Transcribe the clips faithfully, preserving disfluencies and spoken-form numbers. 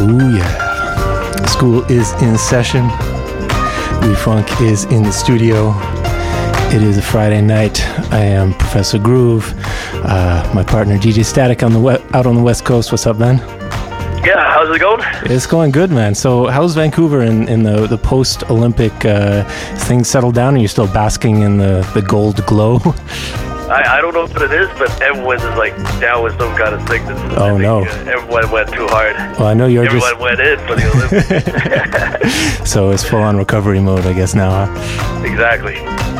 Ooh, yeah. School is in session. We Funk is in the studio. It is a Friday night. I am Professor Groove. Uh, my partner D J Static on the we- out on the West Coast. What's up, man? Yeah, how's it going? It's going good, man. So how's Vancouver in, in the, the post-Olympic uh, things settled down? Are you still basking in the, the gold glow? I, I don't know what it is, but everyone is like down with some kind of sickness. Oh, no. Uh, everyone went too hard. Well, I know you're everyone just... went in for the Olympics. So it's full-on recovery mode, I guess, now, huh? Exactly.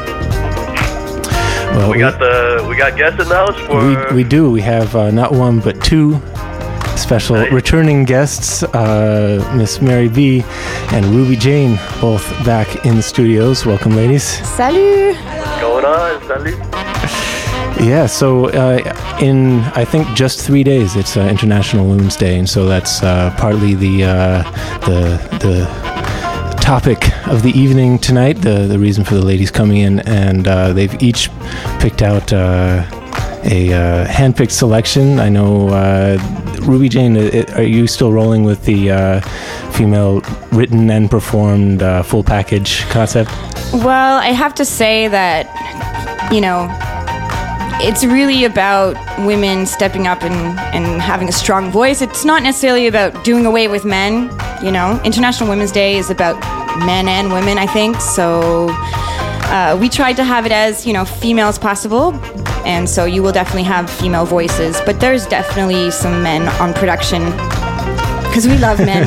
Well, we, we got the we got guests in the house for... We, we do. We have uh, not one, but two special nice. returning guests, uh, Miss Mary B and Ruby Jane, both back in the studios. Welcome, ladies. Salut. What's going on? Salut. Yeah, so uh, in, I think, just three days, it's uh, International Women's Day, and so that's uh, partly the, uh, the the topic of the evening tonight, the, the reason for the ladies coming in, and uh, they've each picked out uh, a uh, hand-picked selection. I know, uh, Ruby Jane, are you still rolling with the uh, female written and performed uh, full package concept? Well, I have to say that, you know, it's really about women stepping up and, and having a strong voice. It's not necessarily about doing away with men, you know. International Women's Day is about men and women, I think. So uh, we tried to have it as, you know, female as possible. And so you will definitely have female voices. But there's definitely some men on production. Because we love men.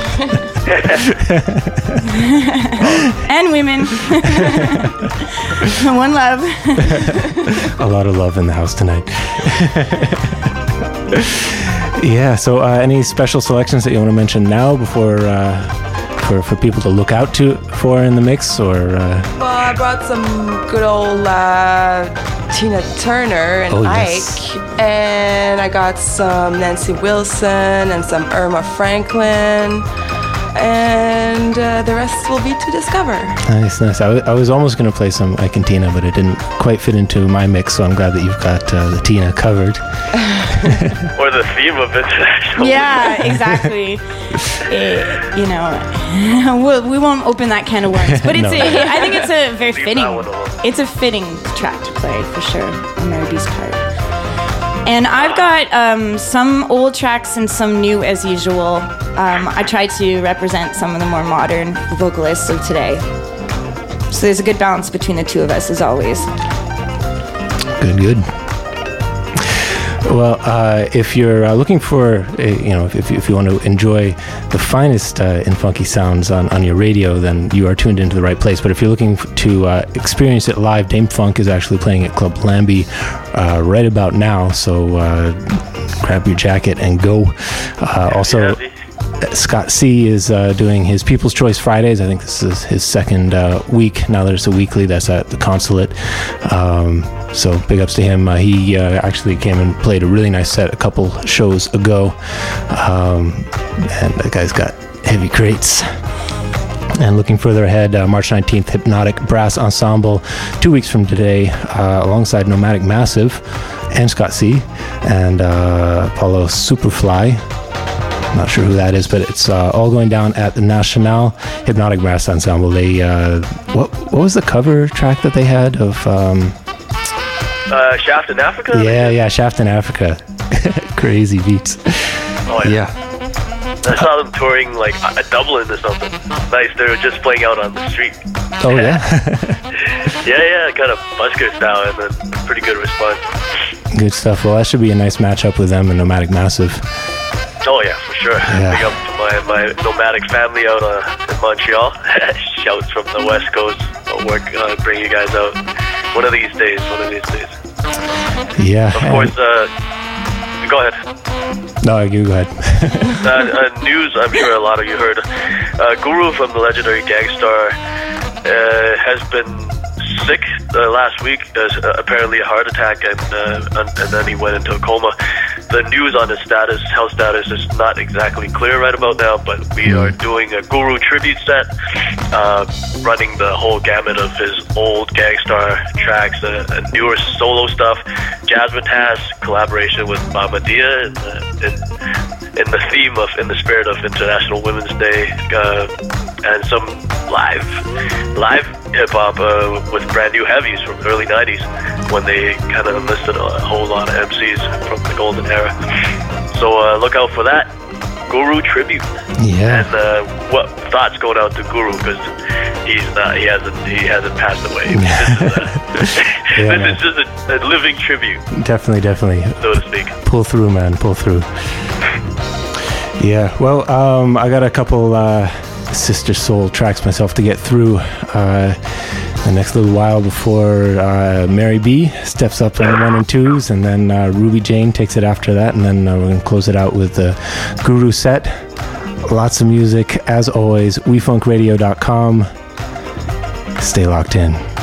And women. One love. A lot of love in the house tonight. Yeah, so uh, any special selections that you want to mention now before uh, for, for people to look out to for in the mix? Or uh... Well, I brought some good old uh, Tina Turner and oh, Ike. yes. And I got some Nancy Wilson and some Irma Franklin. And uh, the rest will be to discover. Nice, nice. I, w- I was almost going to play some Ike and Tina, but it didn't quite fit into my mix, so I'm glad that you've got uh, the Tina covered. Or the theme of international. Yeah, exactly. It, you know, we'll, we won't open that can of worms, but it's. No. a, I think it's a very Leave fitting. that one alone. It's a fitting track to play for sure on Mary B's part. And I've got um, some old tracks and some new as usual. Um, I try to represent some of the more modern vocalists of today. So there's a good balance between the two of us, as always. Good, good. Well, uh, if you're uh, looking for, uh, you know, if, if you want to enjoy the finest uh, in funky sounds on, on your radio, then you are tuned into the right place. But if you're looking f- to uh, experience it live, Dame Funk is actually playing at Club Lambie uh, right about now. So uh, grab your jacket and go. Uh, also, Scott C is uh, doing his People's Choice Fridays. I think this is his second uh, week. Now there's a weekly that's at the Consulate. Um, so big ups to him. Uh, he uh, actually came and played a really nice set a couple shows ago. Um, and that guy's got heavy crates. And looking further ahead, uh, March nineteenth, Hypnotic Brass Ensemble, two weeks from today, uh, alongside Nomadic Massive and Scott C. and uh, Paulo Superfly. Not sure who that is, but it's uh, all going down at the National Hypnotic Brass Ensemble. They uh, what what was the cover track that they had of? Um, uh, Shaft in Africa. Yeah, yeah, Shaft in Africa. Crazy beats. Oh yeah. yeah. I saw them touring like a Dublin or something. Nice. They were just playing out on the street. Oh yeah. yeah, yeah, kind of busker style, and then pretty good response. Good stuff. Well, that should be a nice matchup with them and Nomadic Massive. Oh yeah, for sure. Yeah. Big up to my, my nomadic family out uh, in Montreal. Shouts from the West Coast. I'll work, uh, bring you guys out one of these days. One of these days. Yeah. Of course. Uh, go ahead. No, you go ahead. uh, uh, news. I'm sure a lot of you heard. Uh, Guru from the legendary Gangstar uh, has been sick uh, last week. Uh, apparently a heart attack, and, uh, and and then he went into a coma. The news on his status, health status, is not exactly clear right about now, but we are doing a Guru tribute set, uh, running the whole gamut of his old Gangstar tracks, uh, and newer solo stuff, Jazzmatazz, collaboration with Mama Dia, and, uh, and in the theme of, in the spirit of International Women's Day, uh, and some live, live hip hop uh, with brand new heavies from the early nineties when they kind of enlisted a whole lot of M Cs from the golden era. So uh, look out for that. Guru tribute. Yeah. And uh, what thoughts going out to Guru, because he's not, he hasn't, he hasn't passed away. This is, a, yeah, this is just a, a living tribute. Definitely, definitely. So to speak. Pull through, man. Pull through. Yeah. Well, um, I got a couple uh, Sister Soul tracks myself to get through. Uh, the next little while before uh, Mary B steps up on the one and twos, and then uh, Ruby Jane takes it after that, and then uh, we're going to close it out with the Guru set. Lots of music, as always, we funk radio dot com. Stay locked in.